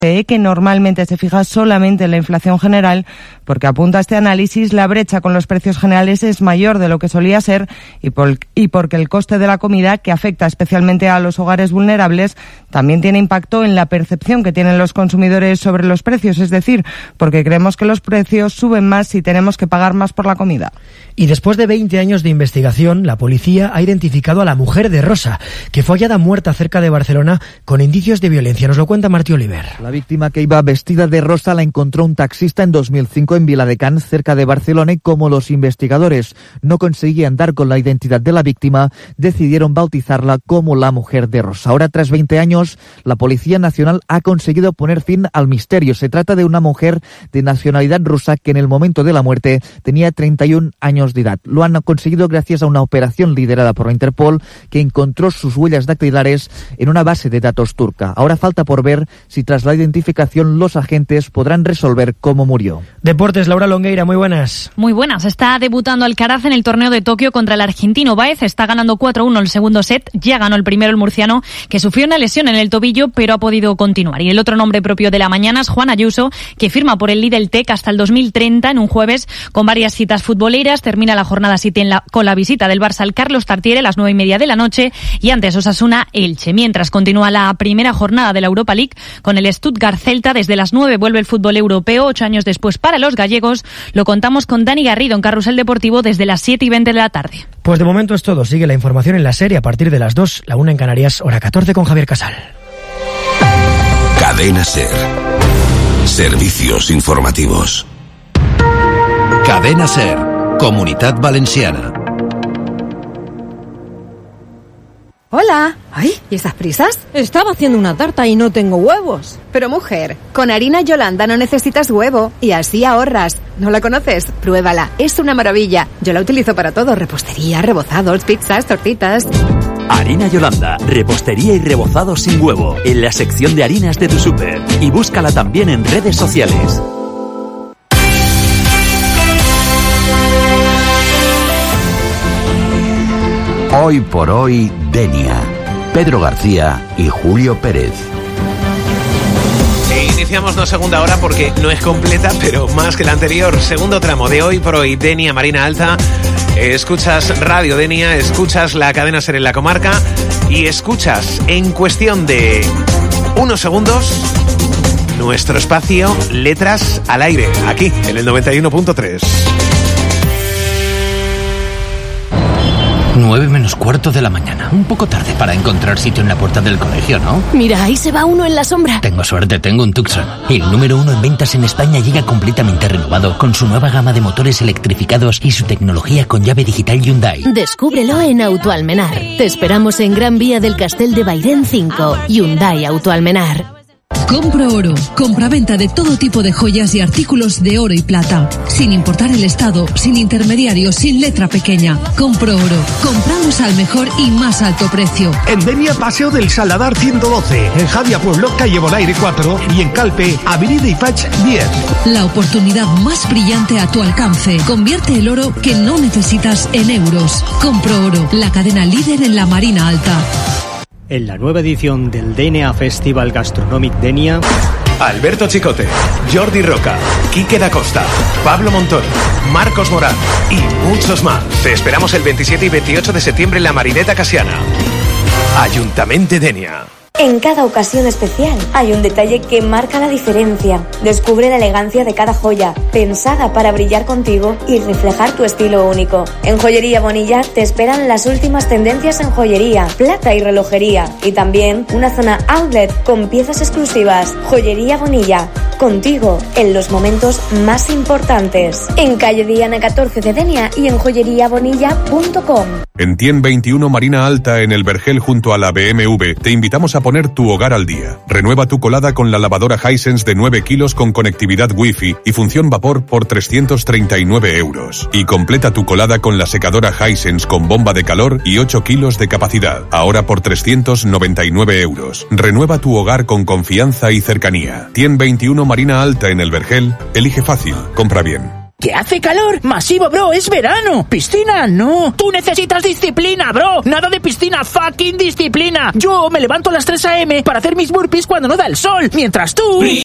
que normalmente se fija solamente en la inflación general, porque apunta este análisis, la brecha con los precios generales es mayor de lo que solía ser y porque el coste de la comida, que afecta especialmente a los hogares vulnerables, también tiene impacto en la percepción que tienen los consumidores sobre los precios, es decir, porque creemos que los precios suben más si tenemos que pagar más por la comida. Y después de 20 años de investigación, la policía ha identificado a la mujer de Rosa, que fue hallada muerta cerca de Barcelona con indicios de violencia. Nos lo cuenta Martí Oliver. La víctima, que iba vestida de rosa, la encontró un taxista en 2005 en Viladecans, cerca de Barcelona, y como los investigadores no conseguían dar con la identidad de la víctima, decidieron bautizarla como la mujer de Rosa. Ahora, tras 20 años, la Policía Nacional ha conseguido poner fin al misterio. Se trata de una mujer de nacionalidad rusa que en el momento de la muerte tenía 31 años de edad. Lo han conseguido gracias a una operación liderada por la Interpol, que encontró sus huellas dactilares en una base de datos turca. Ahora falta por ver si tras la identificación los agentes podrán resolver cómo murió. Deportes, Laura Longueira, muy buenas. Muy buenas. Está debutando Alcaraz en el torneo de Tokio contra el argentino Báez. Está ganando 4-1 el segundo set. Ya ganó el primero el murciano, que sufrió una lesión en el tobillo, pero ha podido continuar. Y el otro nombre propio de la mañana es Juan Ayuso, que firma por el Lidl Tech hasta el 2030 en un jueves con varias citas futboleras. Termina la jornada 7 con la visita del Barça al Carlos Tartiere a las 9:30 de la noche y antes Osasuna Elche. Mientras continúa la primera jornada de la Europa League con el Stuttgart Celta. Desde las 9 vuelve el fútbol europeo, 8 años después para los gallegos. Lo contamos con Dani Garrido en Carrusel Deportivo desde las 7:20 de la tarde. Pues de momento es todo. Sigue la información en la serie a partir de las 2, la 1 en Canarias, hora 14 con Javier Casal. Cadena SER. Servicios informativos. Cadena SER. Comunitat Valenciana. Hola. Ay, ¿y esas prisas? Estaba haciendo una tarta y no tengo huevos. Pero mujer, con harina Yolanda no necesitas huevo y así ahorras. ¿No la conoces? Pruébala, es una maravilla. Yo la utilizo para todo, repostería, rebozados, pizzas, tortitas. Harina Yolanda, repostería y rebozados sin huevo, en la sección de harinas de tu súper. Y búscala también en redes sociales. Hoy por hoy, Denia. Pedro García y Julio Pérez. Iniciamos la segunda hora porque no es completa, pero más que la anterior. Segundo tramo de Hoy por hoy, Denia, Marina Alta. Escuchas Radio Denia, escuchas la cadena SER en la comarca y escuchas en cuestión de unos segundos nuestro espacio Letras al Aire, aquí en el 91.3. 9 menos cuarto de la mañana. Un poco tarde para encontrar sitio en la puerta del colegio, ¿no? Mira, ahí se va uno en la sombra. Tengo suerte, tengo un Tucson. El número 1 en ventas en España llega completamente renovado con su nueva gama de motores electrificados y su tecnología con llave digital Hyundai. Descúbrelo en Autoalmenar. Te esperamos en Gran Vía del Castel de Bairén 5. Hyundai Autoalmenar. Compro Oro. Compraventa de todo tipo de joyas y artículos de oro y plata. Sin importar el estado, sin intermediarios, sin letra pequeña. Compro Oro. Compramos al mejor y más alto precio. En Denia, Paseo del Saladar 112. En Javia Pueblo, calle Bonaire 4. Y en Calpe, Avenida Ifach 10. La oportunidad más brillante a tu alcance. Convierte el oro que no necesitas en euros. Compro Oro. La cadena líder en la Marina Alta. En la nueva edición del DNA Festival Gastronomic Denia, Alberto Chicote, Jordi Roca, Quique da Costa, Pablo Montón, Marcos Morán y muchos más. Te esperamos el 27 y 28 de septiembre en la Marineta Casiana. Ayuntamiento de Denia. En cada ocasión especial hay un detalle que marca la diferencia. Descubre la elegancia de cada joya, pensada para brillar contigo y reflejar tu estilo único. En Joyería Bonilla te esperan las últimas tendencias en joyería, plata y relojería. Y también una zona outlet con piezas exclusivas. Joyería Bonilla, contigo en los momentos más importantes. En calle Diana 14 de Denia y en joyeriabonilla.com. En Tien 21 Marina Alta, en el Vergel junto a la BMW, te invitamos a poner tu hogar al día. Renueva tu colada con la lavadora Hisense de 9 kilos con conectividad Wi-Fi y función vapor por 339 euros. Y completa tu colada con la secadora Hisense con bomba de calor y 8 kilos de capacidad, ahora por 399 euros. Renueva tu hogar con confianza y cercanía. Tien 21 Marina Alta, en el Vergel. Elige fácil, compra bien. ¡Que hace calor! ¡Masivo, bro! ¡Es verano! ¡Piscina, no! ¡Tú necesitas disciplina, bro! ¡Nada de piscina! ¡Fucking disciplina! Yo me levanto a las 3 a.m. para hacer mis burpees cuando no da el sol, mientras tú...